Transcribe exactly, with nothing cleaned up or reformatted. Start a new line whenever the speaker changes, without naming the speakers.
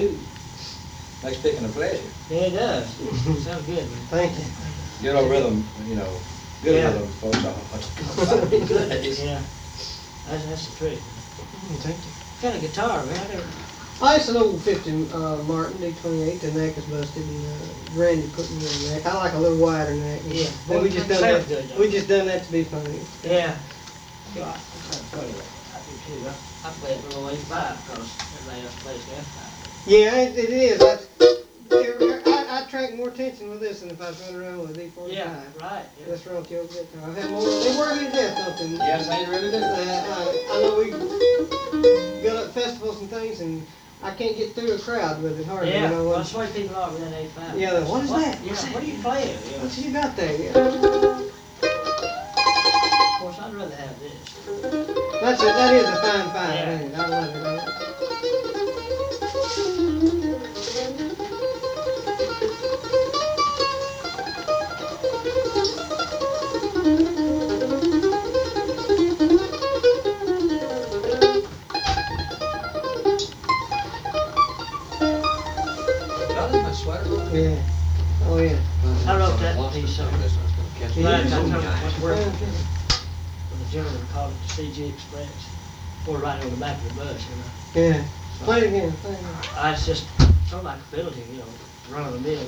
too.
Makes picking a pleasure.
Yeah, it does. Sounds good, man.
Thank you.
Good old rhythm, you know, good
Yeah.
rhythm, folks.
Yeah, that's, that's the trick.
Thank you.
What kind of guitar, man? I never...
Oh, it's an old fifty uh, Martin D twenty-eight. The neck is busted, and uh, Randy put me in the neck. I like a little wider neck.
Yeah.
But we just done
Sounds
that.
good, though.
We just done that to be funny.
Yeah. Yeah, I, I'm trying to play that. I do too. I, I play it little A five because everybody else plays the F five.
Yeah, it, it is. I, I, I attract more attention with this than if I was running around with a D forty-five.
Yeah, right. Yeah.
That's wrong with your guitar. I've had more. They work me to death, don't they?
Yes, they really do.
Uh, I, I know we go to festivals and things, and I can't get through a crowd with it hardly.
Yeah,
You know,
well,
when-
that's why people are with that A five.
Yeah, the- what is that?
Yeah,
What's that?
what are you playing? You know?
What you got there? Yeah.
Of course, I'd rather have this.
That's a, that is a fine five,
Yeah.
ain't it? I love it. I love it.
Got in my sweater on?
Yeah. Oh yeah.
I wrote that piece of
This one's gonna catch me.
Right, I
Oh,
told-
yeah.
was working with a gentleman called it the C G Express. Or right on the back of the bus, you know.
Yeah. Play it again. Play it again.
I was just sort of like ability, you know, run of the mill